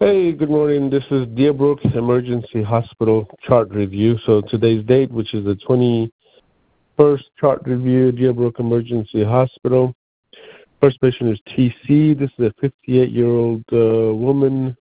Hey, good morning. This is Deerbrook Emergency Hospital chart review. So today's date, which is the 21st chart review, Deerbrook Emergency Hospital. First patient is TC. This is a 58-year-old woman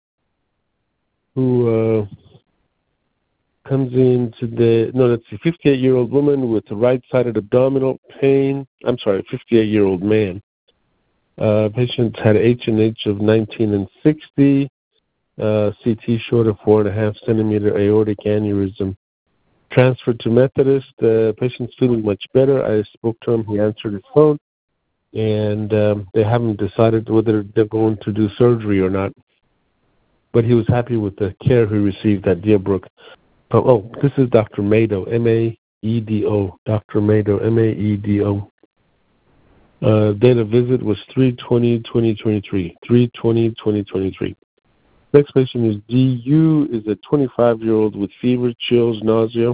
who comes in today. No, that's a 58-year-old woman with right-sided abdominal pain. I'm sorry, 58-year-old man. Patient had H&H of 19 and 60. CT short of 4.5 centimeter aortic aneurysm. Transferred to Methodist. Patient's feeling much better. I spoke to him. He answered his phone. And they haven't decided whether they're going to do surgery or not. But he was happy with the care he received at Deerbrook. Oh, this is Dr. Mado, M-A-E-D-O. Dr. Mado, M-A-E-D-O. Date of visit was 3/20/2023. 3/20/2023. Next patient is D.U. is a 25-year-old with fever, chills, nausea.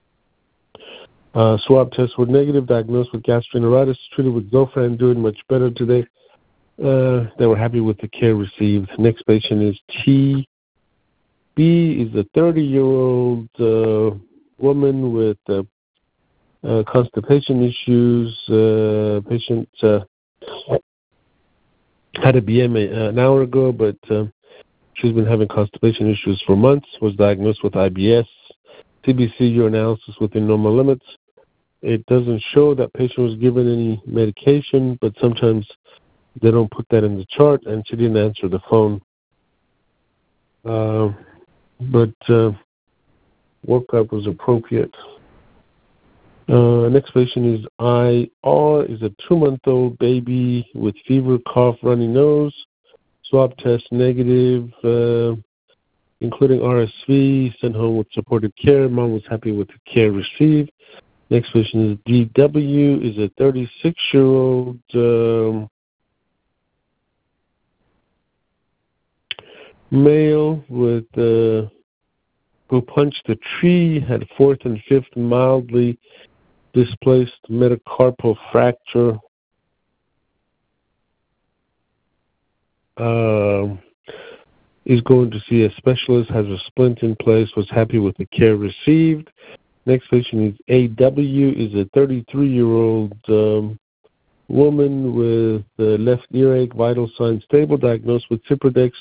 Swab tests were negative, diagnosed with gastroenteritis, treated with Zofran, doing much better today. They were happy with the care received. Next patient is T.B. is a 30-year-old woman with constipation issues. Patient had a BMA an hour ago, but she's been having constipation issues for months, was diagnosed with IBS, CBC urinalysis within normal limits. It doesn't show that patient was given any medication, but sometimes they don't put that in the chart, and she didn't answer the phone. But workup was appropriate. Next patient is IR, is a 2-month-old baby with fever, cough, runny nose. Swab test negative, including RSV, sent home with supportive care. Mom was happy with the care received. Next patient is DW, is a 36-year-old male with who punched a tree, had 4th and 5th mildly displaced metacarpal fracture. Is going to see a specialist, has a splint in place, was happy with the care received. Next patient is AW, is a 33-year-old woman with left earache, vital signs stable, diagnosed with Ciprodex,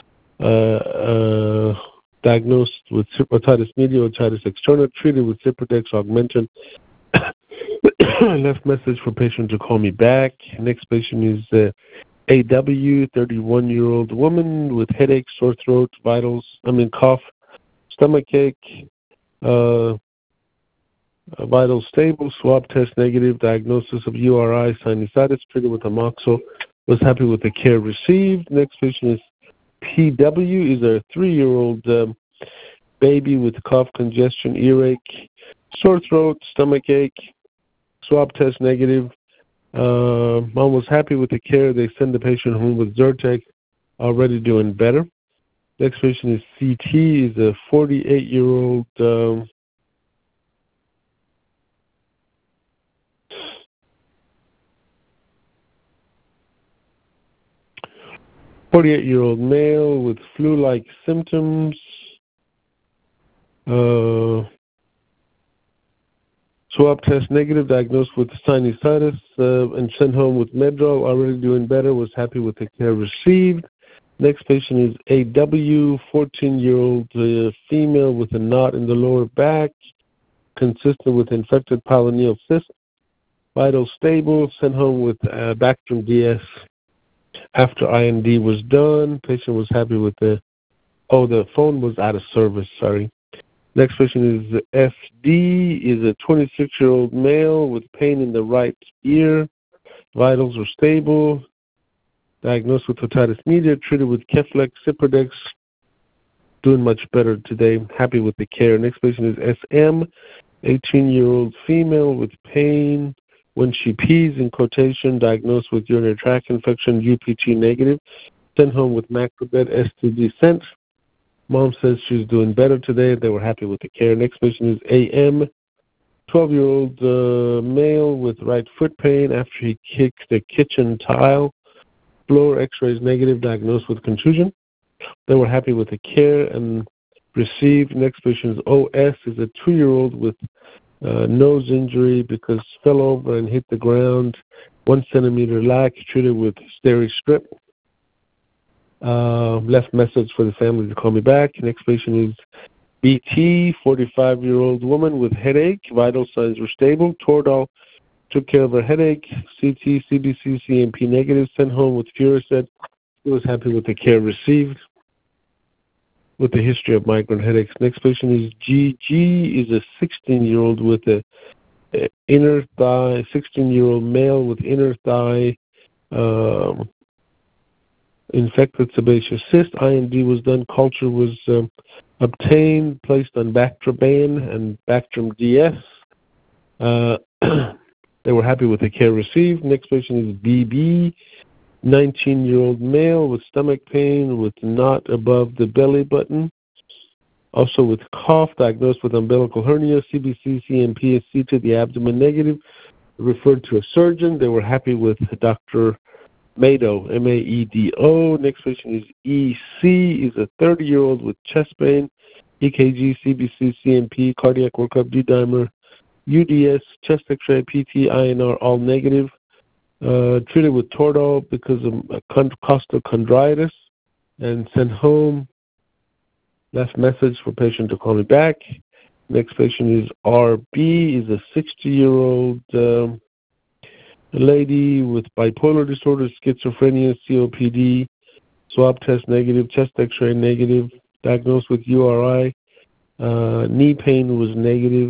diagnosed with otitis media, otitis externa, treated with Ciprodex augmentin. Left message for patient to call me back. Next patient is AW, 31-year-old woman with headache, sore throat, cough, stomachache, vitals stable, swab test negative, diagnosis of URI, sinusitis, treated with amoxil, was happy with the care received. Next patient is PW, is a 3-year-old baby with cough, congestion, earache, sore throat, stomachache, swab test negative. Mom was happy with the care. They send the patient home with Zyrtec, already doing better. Next patient is CT, is a 48-year-old male with flu-like symptoms. Swab test negative, diagnosed with sinusitis, and sent home with Medrol, already doing better, was happy with the care received. Next patient is AW, 14-year-old female with a knot in the lower back, consistent with infected pilonidal cyst, vital stable, sent home with Bactrim DS after IND was done. Patient was happy with the phone was out of service, sorry. Next patient is FD, is a 26-year-old male with pain in the right ear. Vitals are stable. Diagnosed with otitis media, treated with Keflex, Ciprodex. Doing much better today. Happy with the care. Next patient is SM, 18-year-old female with pain when she pees, in quotation, diagnosed with urinary tract infection, UPT negative. Sent home with Macrobed STD sent. Mom says she's doing better today. They were happy with the care. Next patient is AM, 12-year-old male with right foot pain after he kicked the kitchen tile. Floor x-rays negative, diagnosed with contusion. They were happy with the care and received. Next patient is OS, is a 2-year-old with nose injury because fell over and hit the ground. 1 centimeter lac, treated with steri strip. Left message for the family to call me back. Next patient is BT, 45-year-old woman with headache. Vital signs were stable. Toradol took care of her headache. CT, CBC, CMP negative. Sent home with Furacid. He was happy with the care received. With a history of migraine headaches. Next patient is GG, is a 16-year-old with a inner thigh, 16-year-old male with inner thigh infected sebaceous cyst. IND was done. Culture was obtained, placed on Bactroban and Bactrim DS. They were happy with the care received. Next patient is BB, 19-year-old male with stomach pain with knot above the belly button. Also with cough, diagnosed with umbilical hernia, CBC, CMP, CT, the abdomen negative, referred to a surgeon. They were happy with Dr. Mado, M-A-E-D-O. Next patient is EC, is a 30-year-old with chest pain, EKG, CBC, CMP, cardiac workup, D-dimer, UDS, chest x-ray, PT, INR, all negative. Treated with Toradol because of costochondritis and sent home. Left message for patient to call me back. Next patient is RB, is a 60-year-old lady with bipolar disorder, schizophrenia, COPD, swab test negative, chest x-ray negative, diagnosed with URI, knee pain was negative.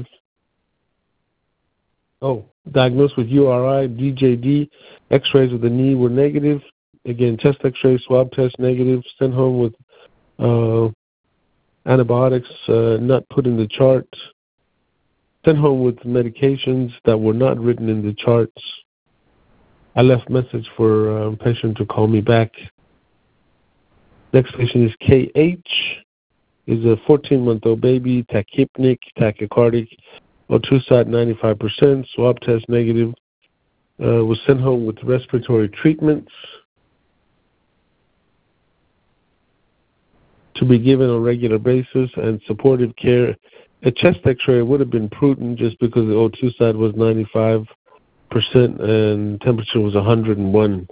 Diagnosed with URI, DJD, x-rays of the knee were negative. Again, chest x-ray, swab test negative, sent home with antibiotics not put in the chart, sent home with medications that were not written in the charts. I left message for patient to call me back. Next patient is KH, is a 14-month-old baby, tachypnic, tachycardic, O2 side 95%, swab test negative, was sent home with respiratory treatments to be given on a regular basis and supportive care. A chest x-ray would have been prudent just because the O2 side was 95% and temperature was 101.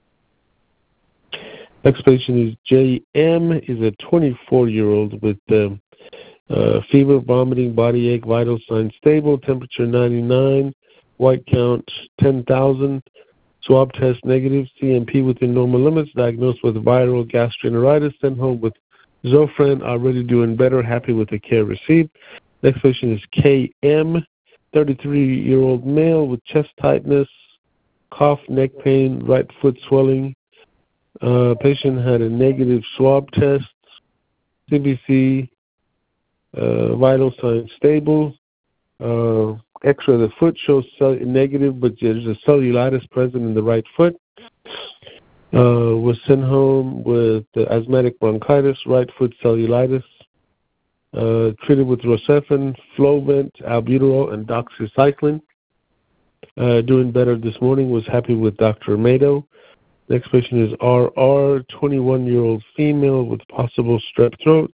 Next patient is JM, is a 24-year-old with fever, vomiting, body ache, vital signs stable, temperature 99, white count 10,000, swab test negative, CMP within normal limits, diagnosed with viral gastroenteritis, sent home with Zofran, already doing better, happy with the care received. Next patient is KM, 33-year-old male with chest tightness, cough, neck pain, right foot swelling. Patient had a negative swab test, CBC, vital signs stable. X-ray of the foot shows negative, but there's a cellulitis present in the right foot. Was sent home with asthmatic bronchitis, right foot cellulitis. Treated with Rocephin, Flovent, albuterol, and doxycycline. Doing better this morning. Was happy with Dr. Mado. Next patient is RR, 21-year-old female with possible strep throat.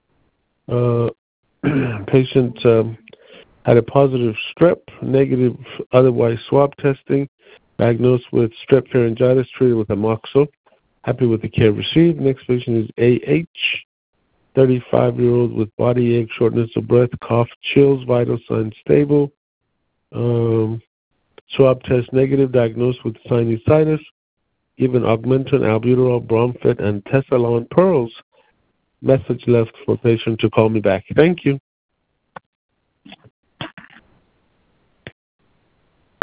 Patient had a positive strep, negative otherwise swab testing, diagnosed with strep pharyngitis, treated with amoxil. Happy with the care received. Next patient is AH, 35-year-old with body ache, shortness of breath, cough, chills, vital signs stable. Swab test negative, diagnosed with sinusitis, given Augmentin, albuterol, Bromfet, and Tessalon pearls. Message left for patient to call me back. Thank you.